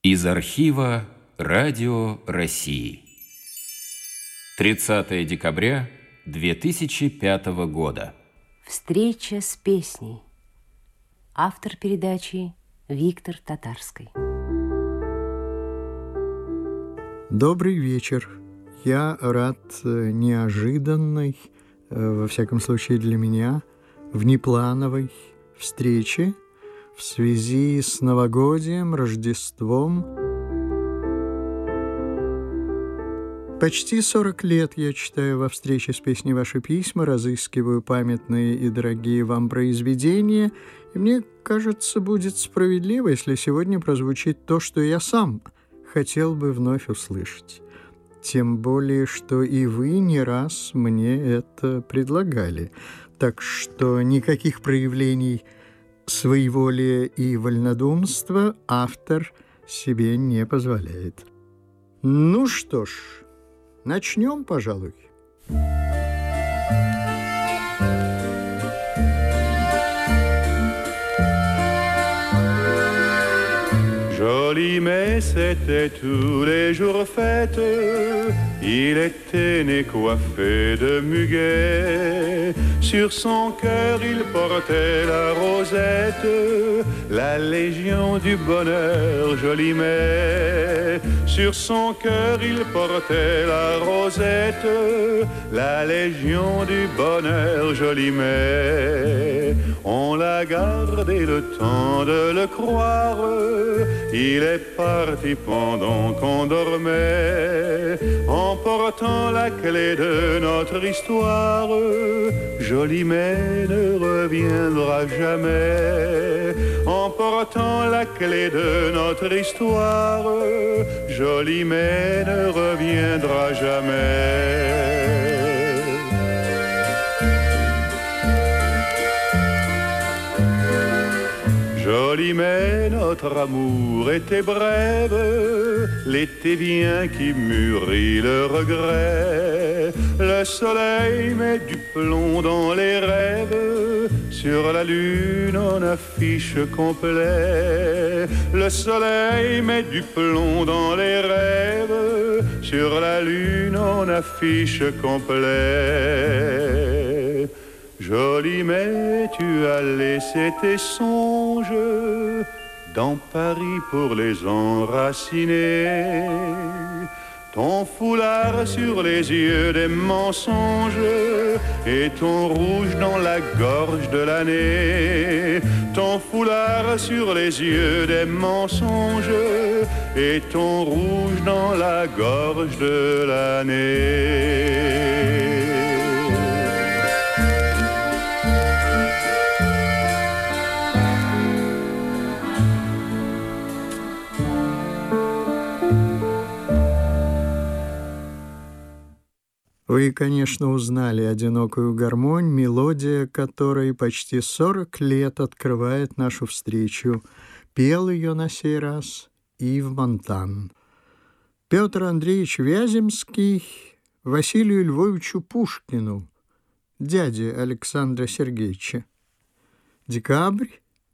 Из архива Радио России. 30 декабря 2005 года. Встреча с песней. Автор передачи Виктор Татарский. Добрый вечер. Я рад неожиданной, во всяком случае для меня, внеплановой встрече в связи с новогодием, Рождеством. Почти 40 лет я читаю во встрече с песней ваши письма, разыскиваю памятные и дорогие вам произведения, и мне кажется, будет справедливо, если сегодня прозвучит то, что я сам хотел бы вновь услышать. Тем более, что и вы не раз мне это предлагали. Так что никаких проявлений своеволия и вольнодумства автор себе не позволяет. Ну что ж, начнем, пожалуй. Joli mai, c'était tous les jours fête. Il était né coiffé de muguet. Sur son cœur il portait la rosette, la légion du bonheur, joli mai. Sur son cœur il portait la rosette, la légion du bonheur, joli mai. On l'a gardé le temps de le croire. Il est parti pendant qu'on dormait, emportant la clé de notre histoire. Joli mai ne reviendra jamais, emportant la clé de notre histoire. Joli mai ne reviendra jamais. Joli mai, notre amour était brève, l'été vient qui mûrit le regret. Le soleil met du plomb dans les rêves, sur la lune on affiche complet. Le soleil met du plomb dans les rêves, sur la lune on affiche complet. Joli mai, tu as laissé tes songes dans Paris pour les enraciner. Ton foulard sur les yeux des mensonges et ton rouge dans la gorge de l'année. Ton foulard sur les yeux des mensonges et ton rouge dans la gorge de l'année. Вы, конечно, узнали одинокую гармонь, мелодия которой почти 40 лет открывает нашу встречу. Пел ее на сей раз Ив Монтан. Петр Андреевич Вяземский Василию Львовичу Пушкину, дяде Александра Сергеевича. Декабрь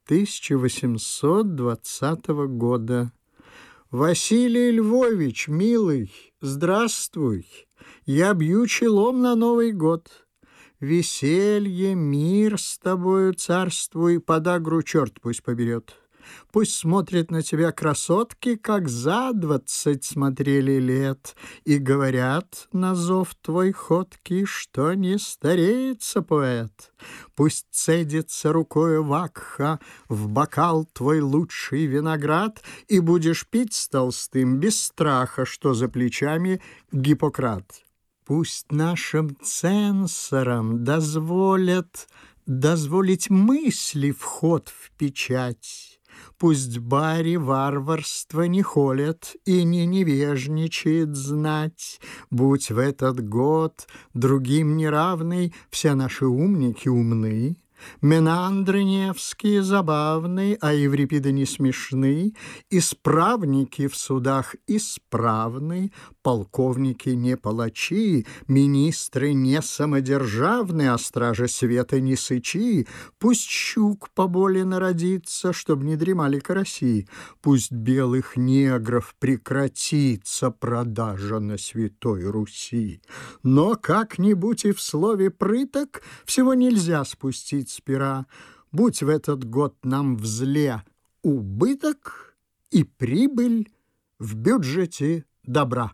1820 года. Василий Львович, милый, здравствуй. Я бью челом на Новый год. Веселье, мир с тобою царствуй, подагру черт пусть поберет. Пусть смотрят на тебя красотки, как за 20 смотрели лет, и говорят на зов твой ходкий, что не стареется поэт. Пусть цедится рукою вакха в бокал твой лучший виноград, и будешь пить с толстым без страха, что за плечами Гиппократ. Пусть нашим цензорам дозволить мысли вход в печать. Пусть бари варварство не холят и не невежничает знать. Будь в этот год другим неравный, все наши умники умны. Менандры Невские забавны, а Еврипиды не смешны, исправники в судах исправны, полковники не палачи, министры не самодержавны, а стражи света не сычи. Пусть щук поболе народится, чтоб не дремали караси, пусть белых негров прекратится продажа на Святой Руси. Но как-нибудь и в слове прыток всего нельзя спустить с пера. Будь в этот год нам в зле убыток и прибыль в бюджете добра.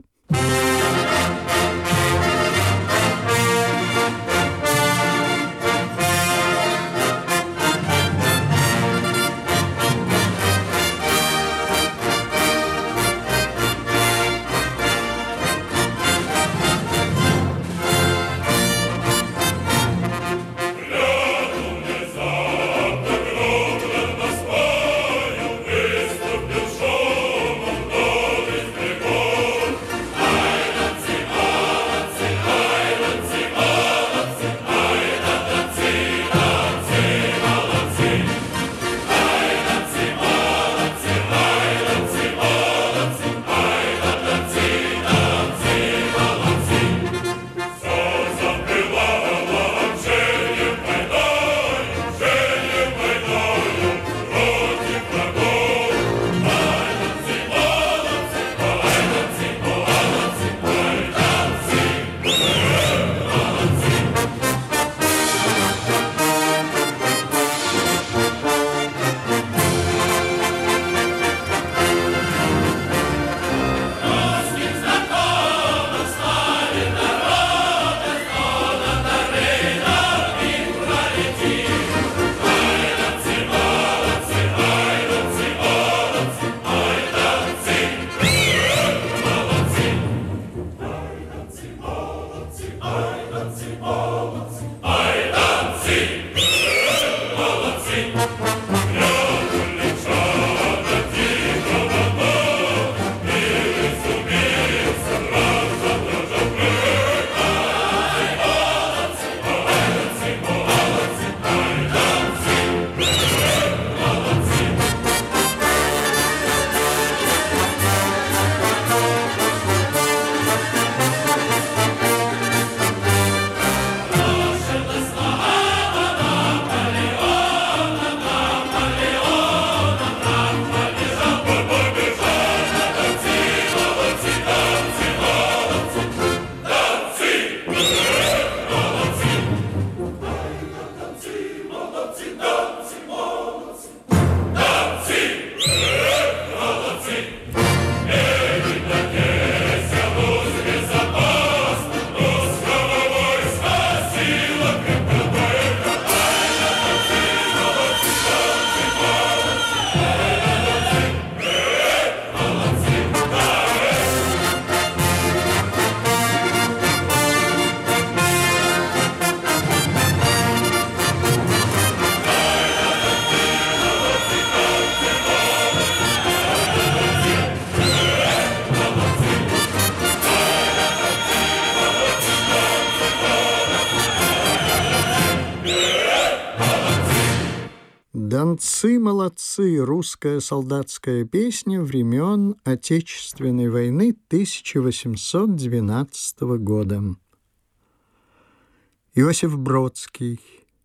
Донцы-молодцы. Русская солдатская песня времен Отечественной войны 1812 года. Иосиф Бродский.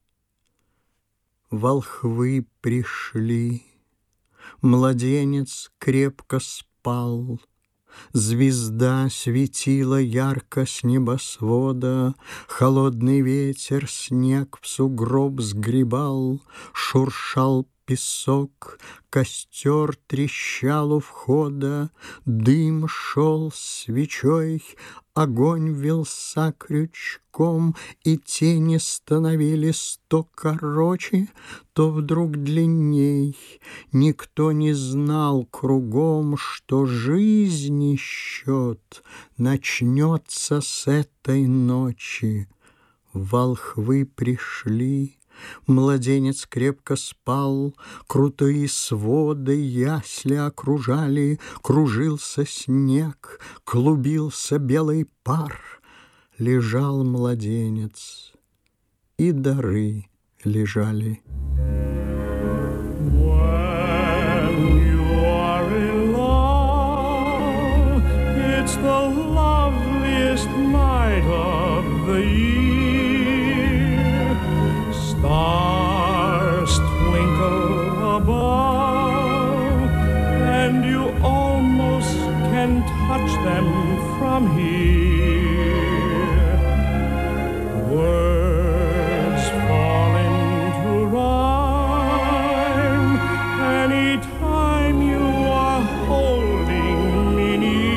Волхвы пришли, младенец крепко спал, звезда светила ярко с небосвода, холодный ветер снег в сугроб сгребал, шуршал песок, костер трещал у входа, дым шел свечой, огонь вился крючком, и тени становились то короче, то вдруг длинней. Никто не знал кругом, что жизни счет начнется с этой ночи. Волхвы пришли, младенец крепко спал, крутые своды ясли окружали, кружился снег, клубился белый пар. Лежал младенец, и дары лежали. It's the loveliest night of the year. Stars twinkle above, and you almost can touch them from here. Words fall into rhyme anytime you are holding me near.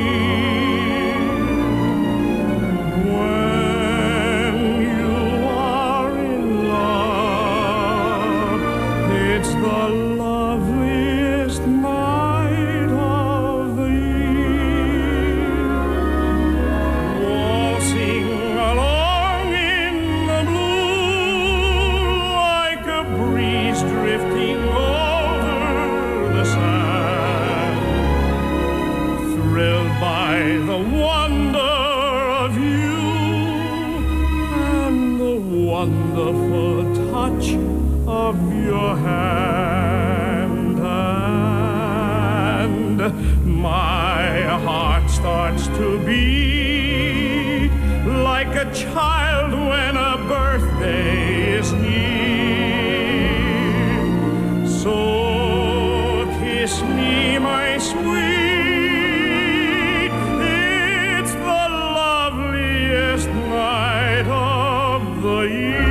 The loveliest night of the year. Waltzing along in the blue like a breeze drifting over the sand. Thrilled by the wonder of you and the wonderful touch of your hand, and my heart starts to beat like a child when a birthday is near. So kiss me, my sweet, it's the loveliest night of the year.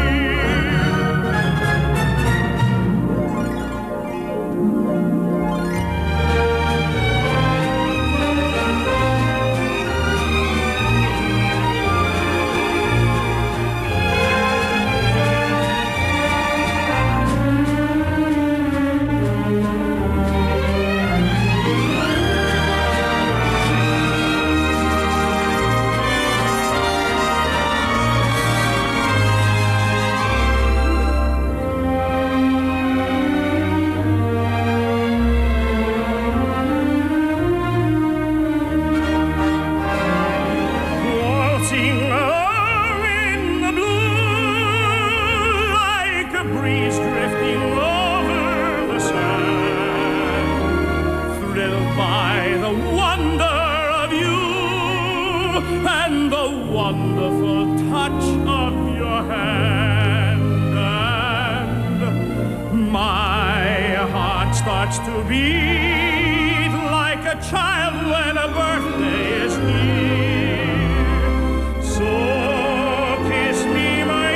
Wonderful touch of your hand, and my heart starts to beat like a child when a birthday is near. So kiss me, my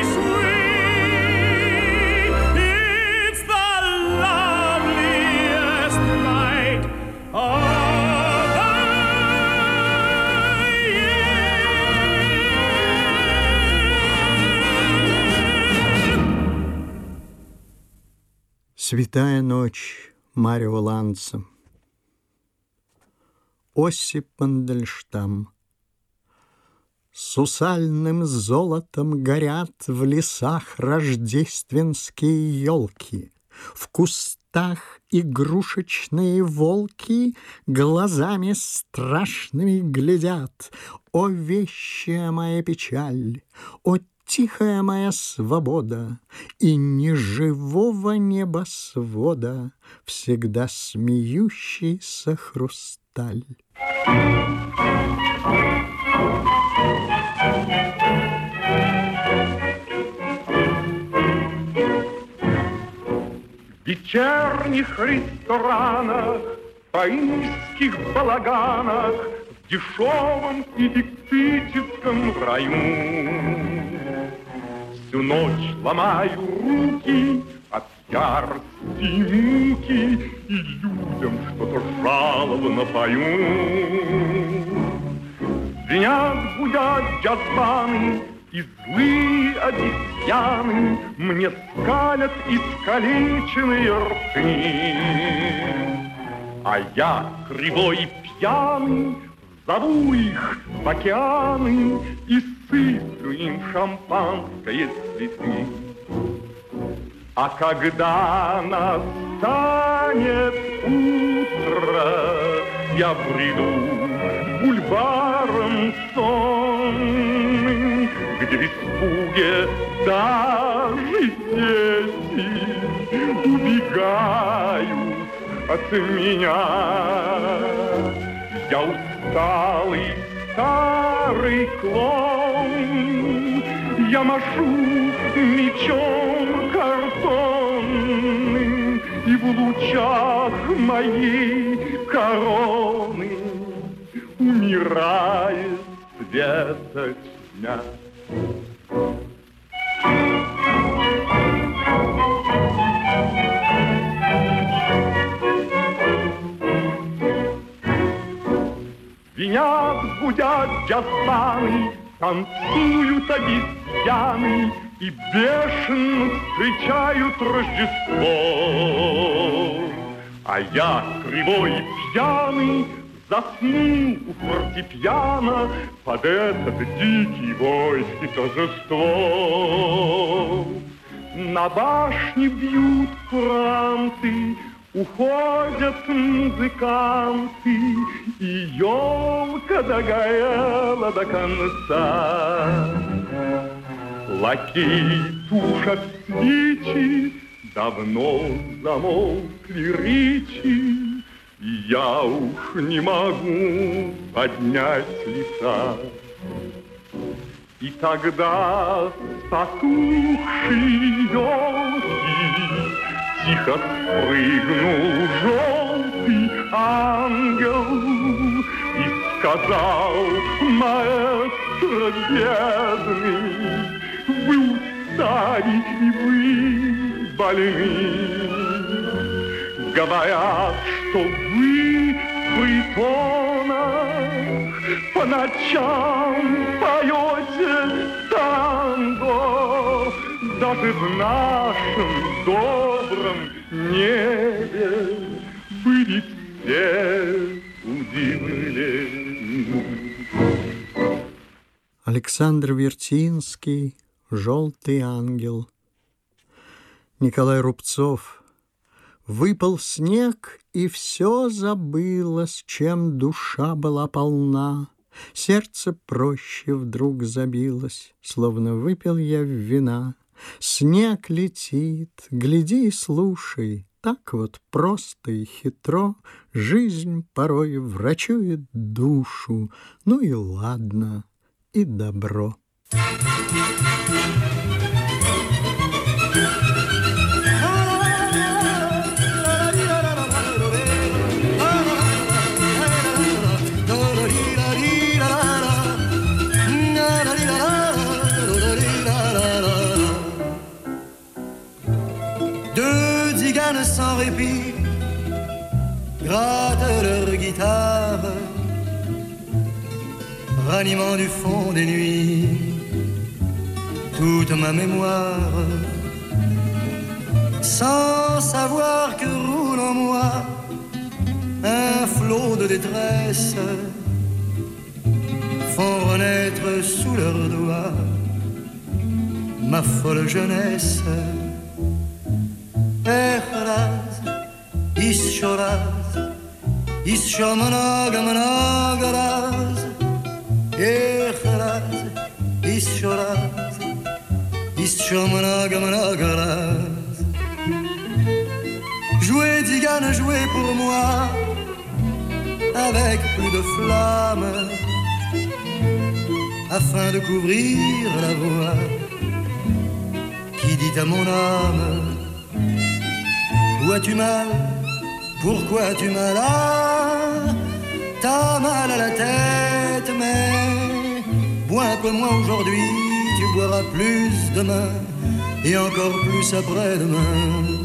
sweet, it's the loveliest night of Святая ночь Марио Ланца. Осип Мандельштам. Сусальным золотом горят в лесах рождественские елки, в кустах игрушечные волки глазами страшными глядят. О, вещая моя печаль, о, тихая моя свобода, и неживого небосвода всегда смеющийся хрусталь. В вечерних ресторанах, парижских балаганах, в дешевом электрическом раю всю ночь ломаю руки от ярости и муки, и людям что-то жалобно пою. Звенят, гудят джаз-баны, и злые обезьяны мне скалят искалеченные рты. А я, кривой и пьяный, зову их в океаны и сыплю им шампанское цветы. А когда настанет утро, я приду бульваром шансон, где в испуге даже дети убегают от меня. Я усталый старый клоун, я машу мечом картонным, и в лучах моей короны умирает светотьмя. Звенят, гудят джаз-баны, танцуют обезьяны и бешено встречают Рождество. А я, кривой и пьяный, заснул у фортепиано под этот дикий вой и торжество. На башне бьют куранты, уходят музыканты, и елка догорела до конца. Лакеи тушат свечи, давно замолкли речи, и я уж не могу поднять лица. И тогда с потухшей елки тихо спрыгнул желтый ангел и сказал: маэстро бедный, вы устали и вы больны. Говорят, что вы в притонах по ночам поете танго. Даже в нашем добром небе были все удивлены. Александр Вертинский, «Желтый ангел». Николай Рубцов. Выпал снег, и все забылось, чем душа была полна. Сердце проще вдруг забилось, словно выпил я вина. Снег летит, гляди и слушай, так вот просто и хитро жизнь порой врачует душу. Ну и ладно, и добро. Sans répit, grattent leur guitare, ranimant du fond des nuits toute ma mémoire, sans savoir que roule en moi un flot de détresse, font renaître sous leurs doigts ma folle jeunesse. Echraz, ischoraz, ischomonogmonograz. Echraz, ischoraz, ischomonogmonograz. Jouez, Digane, jouez pour moi, avec plus de flamme, afin de couvrir la voix qui dit à mon âme: où as-tu mal? Pourquoi as-tu mal? Ah, t'as mal à la tête, mais bois un peu moins aujourd'hui, tu boiras plus demain, et encore plus après-demain.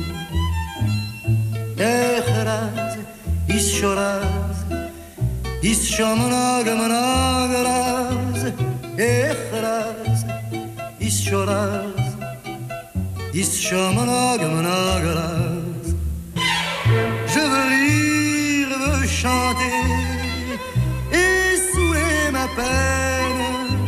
Echraz, ischoraz, ischomonogmonograz. Echraz, ischoraz, ischomonogmonograz. Je veux rire, veux chanter et saouler ma peine,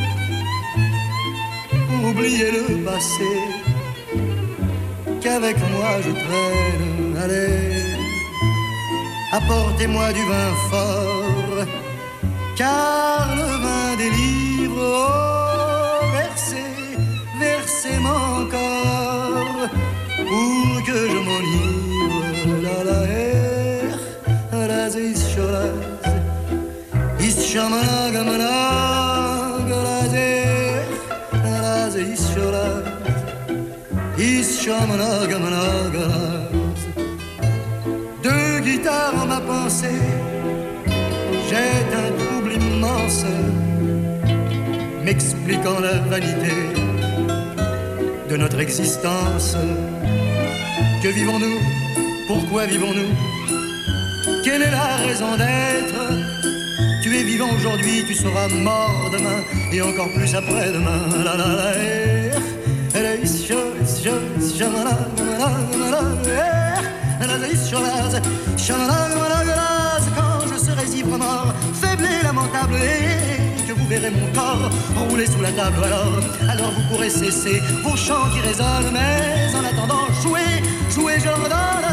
oublier le passé qu'avec moi je traîne. Allez, apportez-moi du vin fort car le vin délivre. Oh, versez, versez mon corps pour que je m'enivre. La la her, la zischolas, ischamanagamanag, la zer, la zischolas, ischamanagamanag. Deux guitares en ma pensée, jette un trouble immense, m'expliquant la vanité de notre existence. Que vivons-nous? Pourquoi vivons-nous? Quelle est la raison d'être? Tu es vivant aujourd'hui, tu seras mort demain, et encore plus après-demain. La la la quand je serai ivre mort, faible et lamentable, et que vous verrez mon corps rouler sous la table, alors vous pourrez cesser vos chants qui résonnent, mais en attendant, jouez, jouez, je redonne.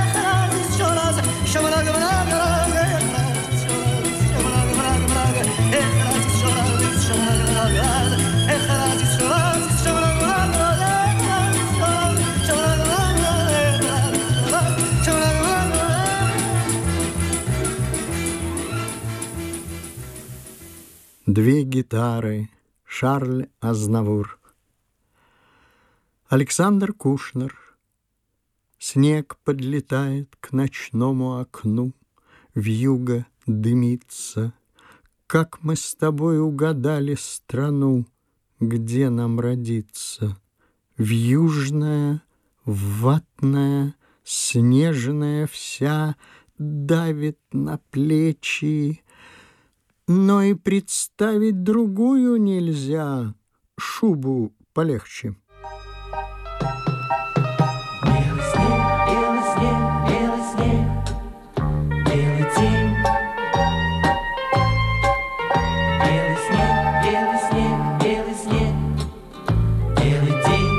Две гитары, Шарль Азнавур. Александр Кушнер. Снег подлетает к ночному окну, вьюга дымится. Как мы с тобой угадали страну, где нам родиться? Вьюжная, ватная, снежная вся давит на плечи, но и представить другую нельзя, шубу полегче. Белый снег, белый снег, белый снег, белый день. Белый снег, белый снег, белый снег, белый день.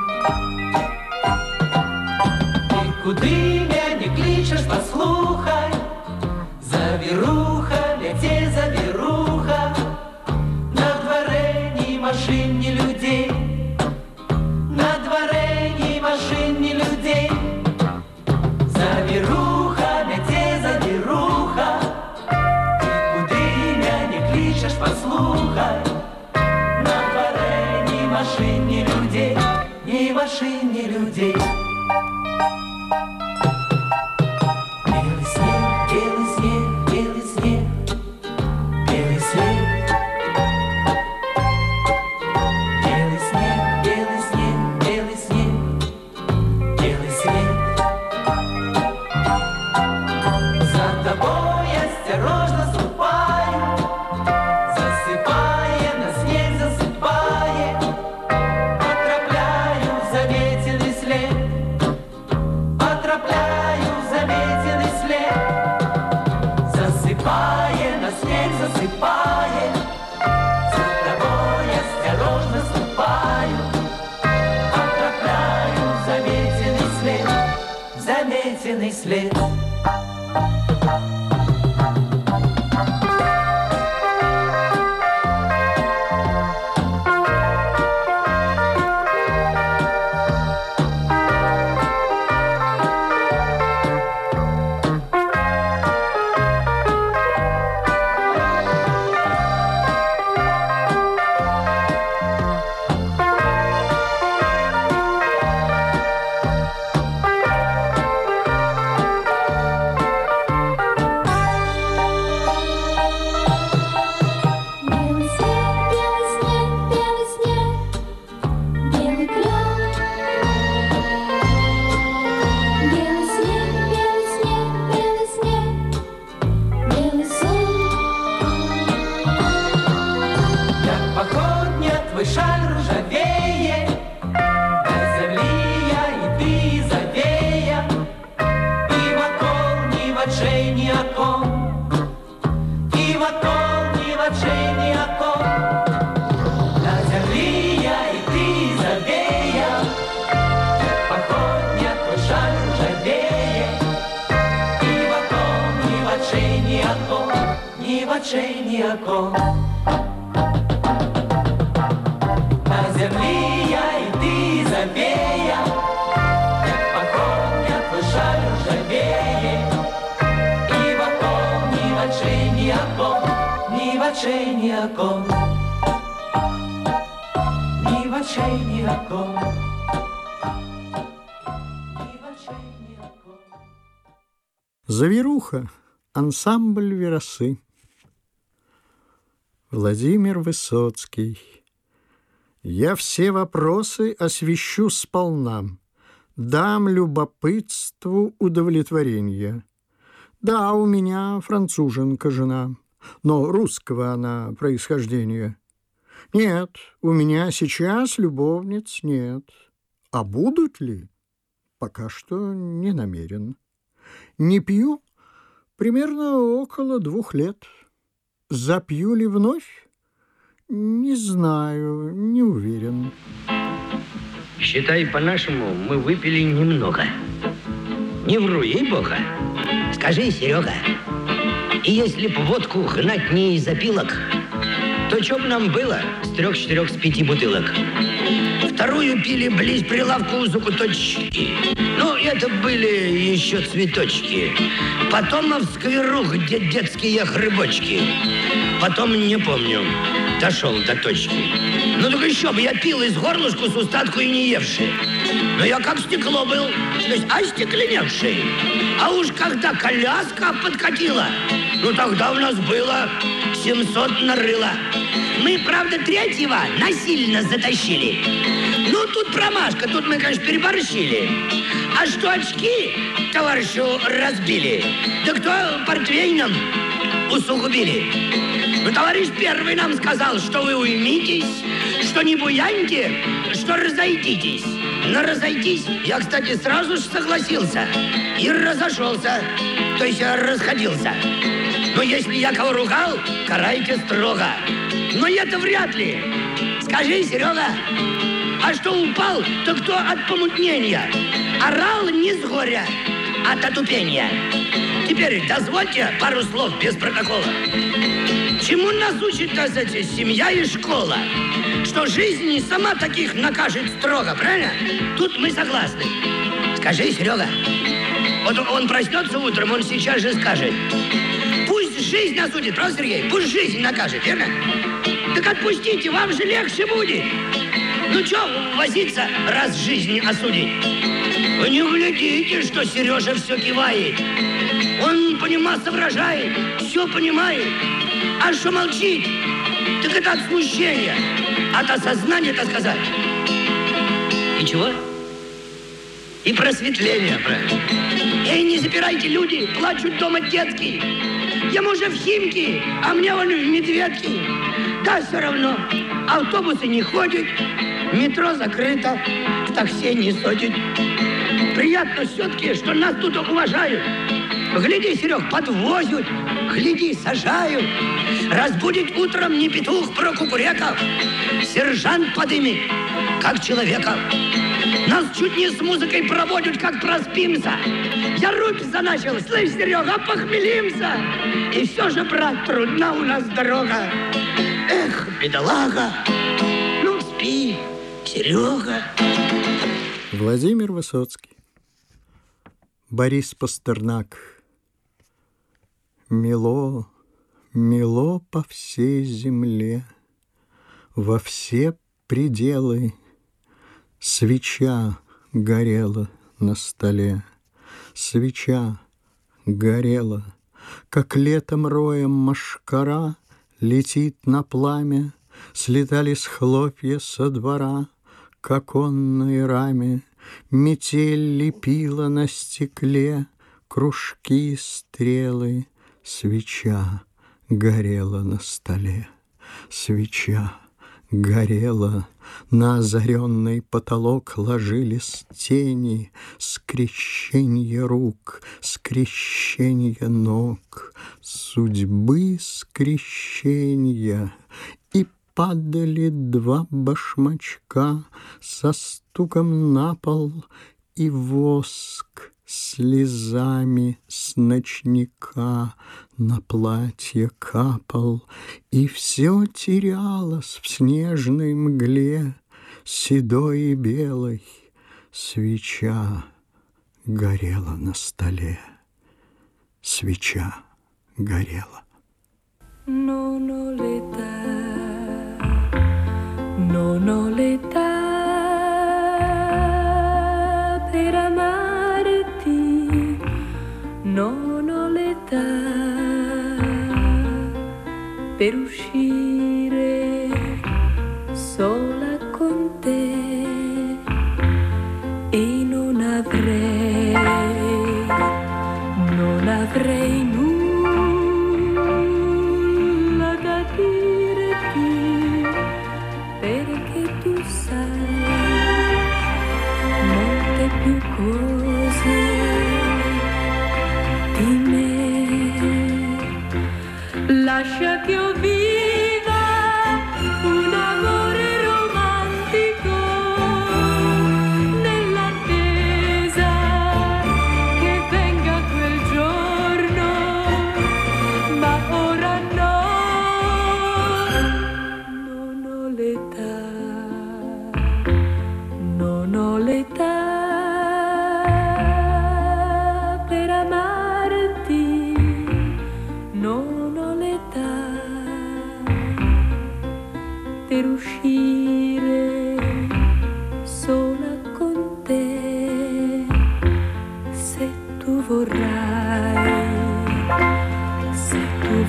Ты куды меня не кличешь, послухай, завируха, летей завируха, на дворе ни машин, ни людей, на дворе ни машин, ни людей. Завируха, летей завируха, ты куды меня не кличешь, послухай, на дворе ни машин, ни людей, ни машин, ни людей. Белый снег, белый снег, белый снег, белый снег. Белый снег, белый снег, белый снег, белый снег. За тобой осторожно ступаю, засыпая на снег, засыпая, отропляю заметенный след, отропляю заметенный след. Засыпая на снег, засыпая, за тобой осторожно ступаю, отропляю заметенный след, заметенный след. Белый снег, белый снег, белый снег, белый клен. Белый снег, белый снег, белый снег, белый сон. Як походня твой шаль ржавее, до земли я и ты завея, и в окол ни в очей, ни окон, и в окол ни в очей, ни окон. До земли я и ты завея, як походня твой шаль ржавее, и в окол ни в очей, ни окон. ні очей, ні окон. На землі я і ти забея, як похотня твой шаль ржавеє, і в окон, ні очей, ні окон, ні очей, ні окон, ні очей, ні окон. Завируха. Ансамбль «Веросы». Владимир Высоцкий. Я все вопросы освещу сполна, дам любопытству удовлетворение. Да, у меня француженка жена, но русского она происхождения. Нет, у меня сейчас любовниц нет. А будут ли? Пока что не намерен. Не пью примерно около 2 лет. Запью ли вновь? Не знаю, не уверен. Считай, по-нашему, мы выпили немного. Не вру, ей-бога. Скажи, Серега, и если б водку гнать не из опилок, то чё б нам было с 3, 4, с 5 бутылок? Вторую пили близ прилавку у закуточки. Ну, это были еще цветочки. Потом в скверу, где детские грибочки. Потом, не помню, дошел до точки. Ну, только еще бы, я пил из горлышку с устатку и не евший. Но я как стекло был, то есть остекленевший. А уж когда коляска подкатила, ну, тогда у нас было 700 нарыло. Мы, правда, 3-го насильно затащили. Ну, тут промашка, тут мы, конечно, переборщили. А что очки товарищу разбили, да кто портвейном усугубили. Ну, товарищ первый нам сказал, что вы уймитесь, что не буяньте, что разойдитесь. Но разойтись я, кстати, сразу же согласился и разошелся, то есть расходился. Но если я кого ругал, карайте строго. Но это вряд ли. Скажи, Серега, а что упал, то кто от помутнения? Орал не с горя, а от отупения. Теперь дозвольте пару слов без протокола. Чему нас учит, так сказать, семья и школа? Что жизнь не сама таких накажет строго, правильно? Тут мы согласны. Скажи, Серега, вот он проснется утром, он сейчас же скажет: пусть жизнь осудит, правда, Сергей? Пусть жизнь накажет, верно? Так отпустите, вам же легче будет. Ну что возиться, раз жизнь осудить? Вы не глядите, что Сережа все кивает. Он, понимать, соображает, все понимает. А что молчит, так это от смущения, от осознания, так сказать. И чего? И просветление, правильно. Эй, не запирайте, люди, плачут дома детки. Ему уже в Химки, а мне вон в Медведки. Да, все равно. Автобусы не ходят, метро закрыто, в такси не сотит. Приятно все-таки, что нас тут уважают. Гляди, Серег, подвозят, гляди, сажают. Разбудит утром не петух про кукуреков, сержант подымет, как человека. Нас чуть не с музыкой проводят, как проспимся. Я рубь заначил, слышь, Серега, похмелимся. И все же, брат, трудна у нас дорога. Эх, бедолага, ну спи, Серега. Владимир Высоцкий. Борис Пастернак. Мело, мело по всей земле, во все пределы. Свеча горела на столе, свеча горела, как летом роем мошкара летит на пламя, слетались хлопья со двора к оконной раме, метель лепила на стекле кружки, стрелы, свеча горела на столе, свеча горела, на озаренный потолок ложились тени, скрещенье рук, скрещенье ног, судьбы скрещенья, и падали 2 башмачка со стуком на пол, и воск слезами с ночника на платье капал, и все терялось в снежной мгле, седой и белой свеча горела на столе. Свеча горела. Non ho l'età per amarti, non ho l'età per uscire sola con te, e non avrei nulla da dirti, perché tu sai molte più cose di me. Lascia che io viva un amore romantico nell'attesa che venga quel giorno, ma ora no, non ho l'età, non ho l'età per amarti, non ho l'età per uscire sola con te. Se tu vorrai, se tu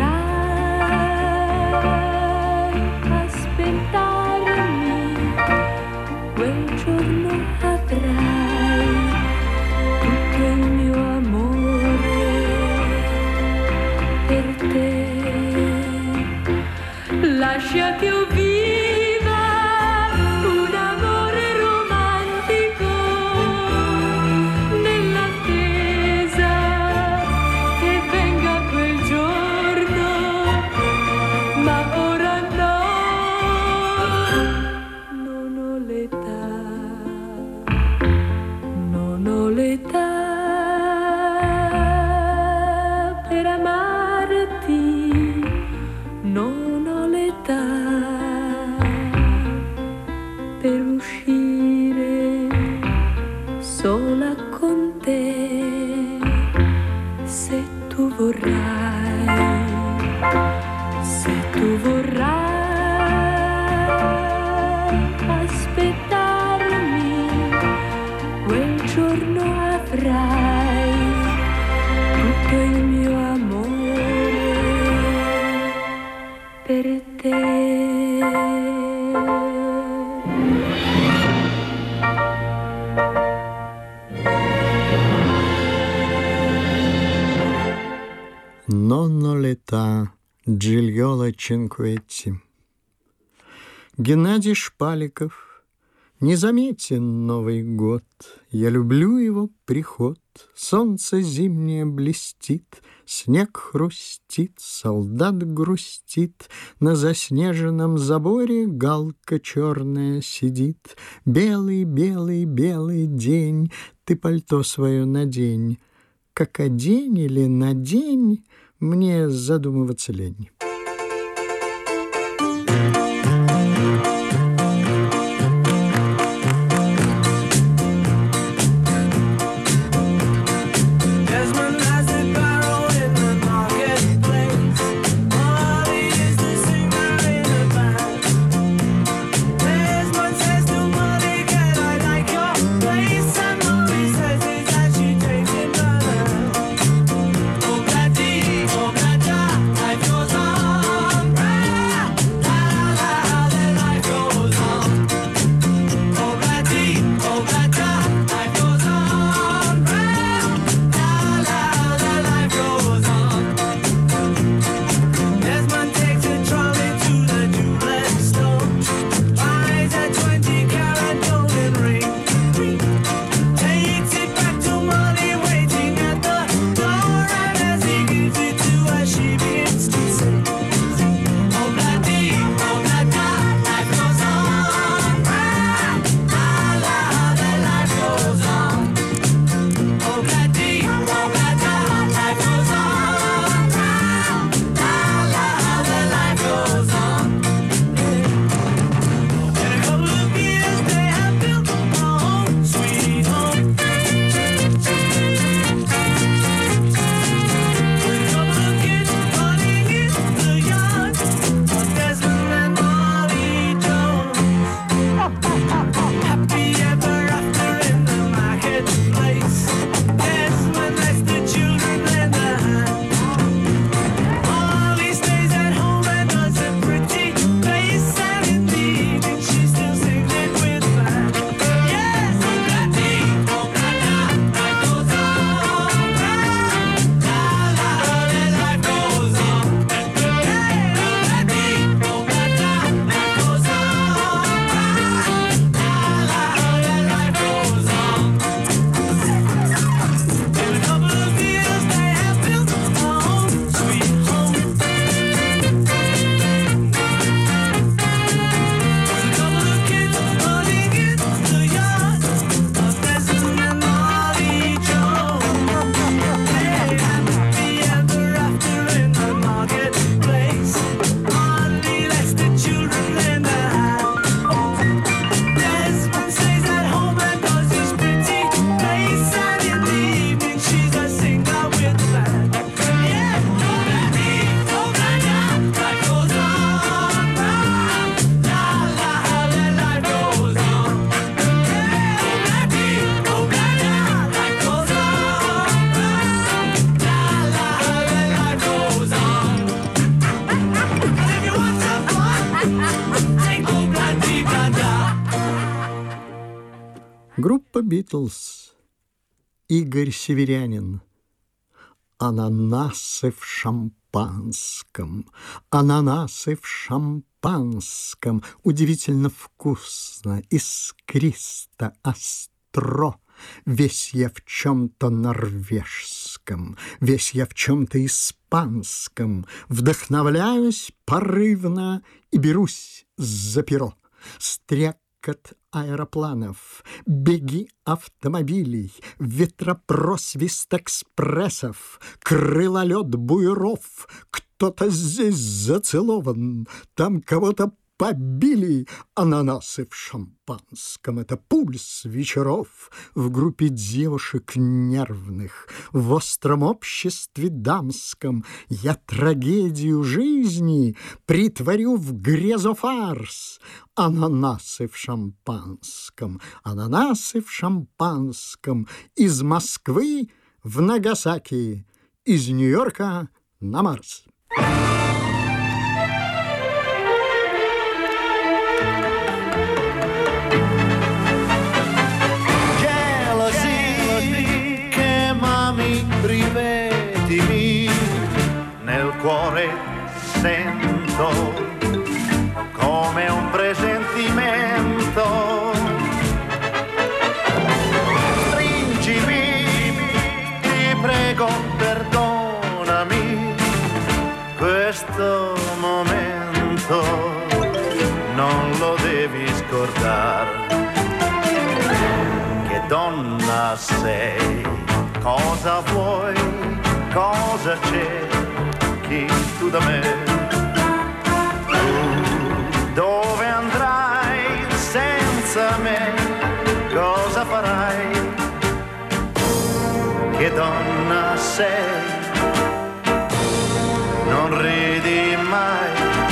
vorrai aspettarmi, quel giorno avrai tutto il mio amore per te. Lascia che io viva un amore romantico nell'attesa che venga quel giorno, ma ora no, non ho l'età, non ho l'età per amarti, non ho l'età per uscire sola con te. Se tu vorrai, se tu vorrai aspettarmi, quel giorno avrai tutto il mio amore per te. «Нонно лета» Джильоло Чинкуэтти. Геннадий Шпаликов. Незаметен Новый год, я люблю его приход. Солнце зимнее блестит, снег хрустит, солдат грустит, на заснеженном заборе галка черная сидит. Белый, белый, белый день, ты пальто свое надень. Как одень или надень, мне задумываться лень. Oh, Gaddy, I feel Группа «Битлз». Игорь Северянин. Ананасы в шампанском, ананасы в шампанском. Удивительно вкусно, искристо, остро. Весь я в чем-то норвежском, весь я в чем-то испанском. Вдохновляюсь порывно и берусь за перо. Стрекот аэропланов, беги автомобилей, ветропросвист экспрессов, крылолет буеров. Кто-то здесь зацелован, там кого-то побили. Ананасы в шампанском — это пульс вечеров. В группе девушек нервных, в остром обществе дамском я трагедию жизни притворю в грезофарс. Ананасы в шампанском, ананасы в шампанском. Из Москвы в Нагасаки, из Нью-Йорка на Марс. Rivedimi nel cuore, sento come un presentimento. Stringimi, ti prego, perdonami questo momento, non lo devi scordare. Che donna sei? Cosa vuoi, cosa cerchi tu da me? Tu dove andrai senza me? Cosa farai? Che donna sei? Non ridi mai.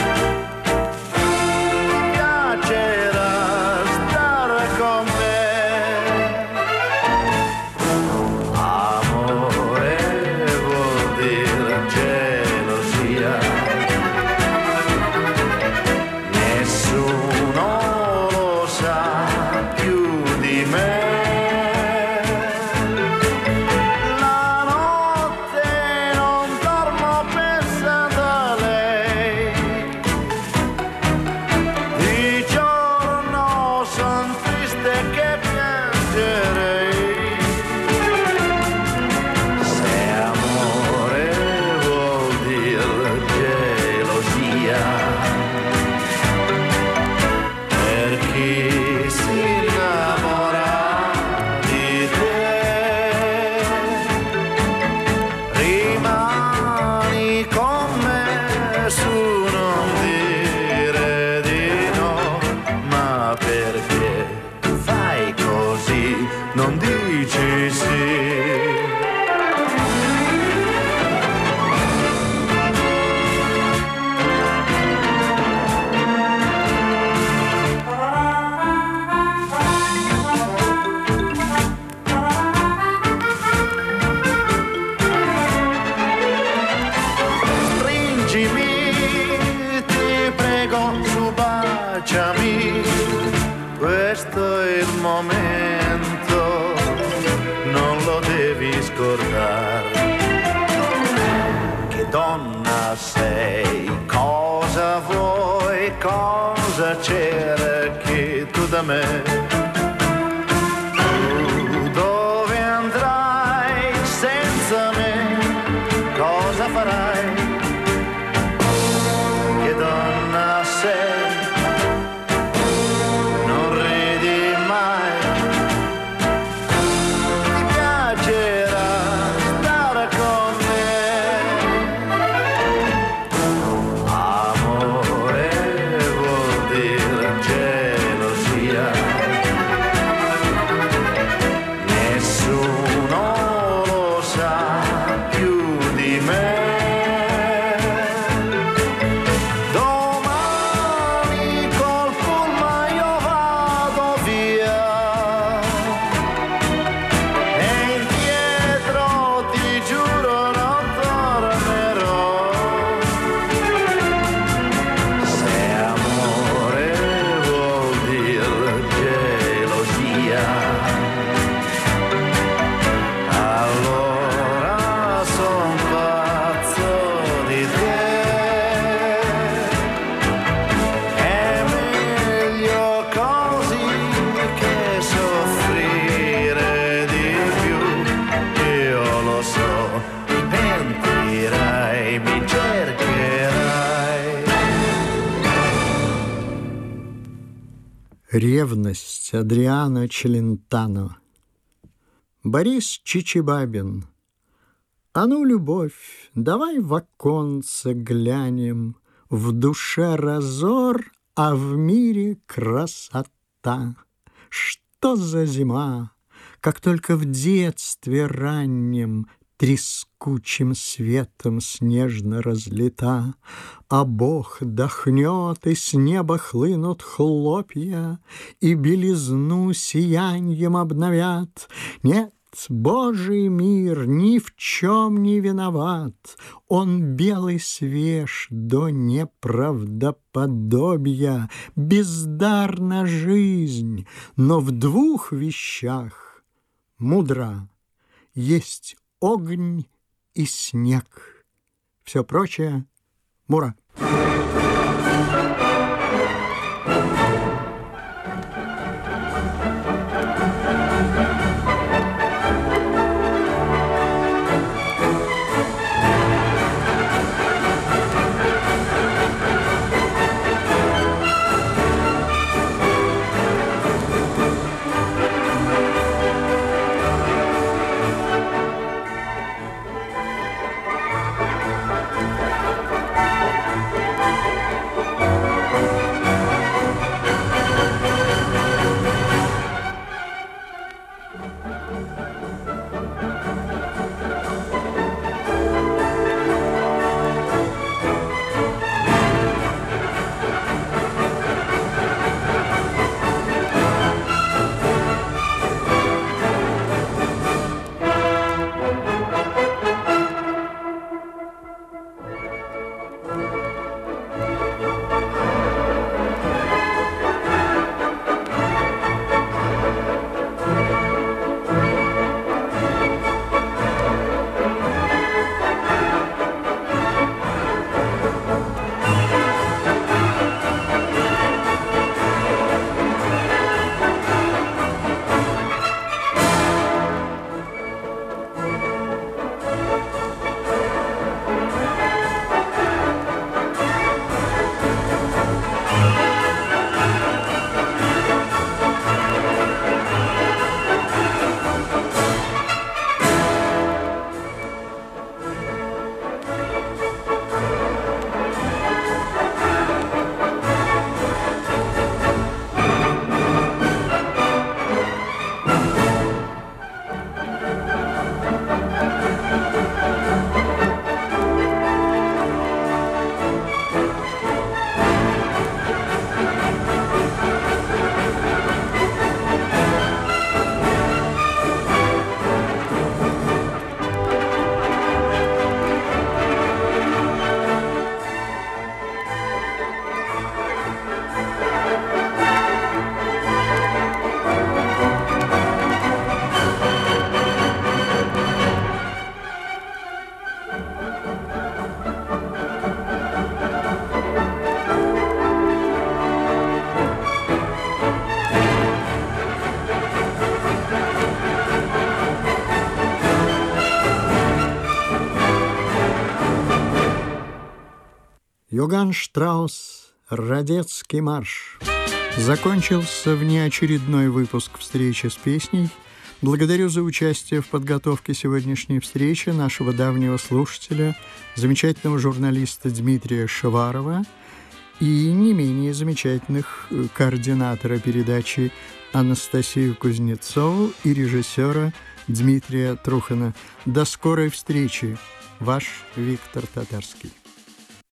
Mi piacerà stare con me. Sei, cosa vuoi, cosa cerchi tu da me? Tu dove andrai senza me? Cosa farai? Che donna sei? Non ridi mai. Ti piacerà stare con me. Amore vuol dire gelosia. Ревность Адриано Челентано. Борис Чичибабин. А ну, любовь, давай в оконце глянем, в душе разор, а в мире красота. Что за зима, как только в детстве раннем трескучим светом снежно разлита, а Бог дохнет, и с неба хлынут хлопья, и белизну сияньем обновят. Нет, Божий мир ни в чем не виноват, он белый свеж до неправдоподобия, бездарна жизнь, но в двух вещах мудра: есть огонь и снег. Все прочее — мура. Йоганн Штраус «Радецкий марш». Закончился внеочередной выпуск «Встречи с песней». Благодарю за участие в подготовке сегодняшней встречи нашего давнего слушателя, замечательного журналиста Дмитрия Шеварова и не менее замечательных координатора передачи Анастасию Кузнецову и режиссера Дмитрия Трухина. До скорой встречи. Ваш Виктор Татарский.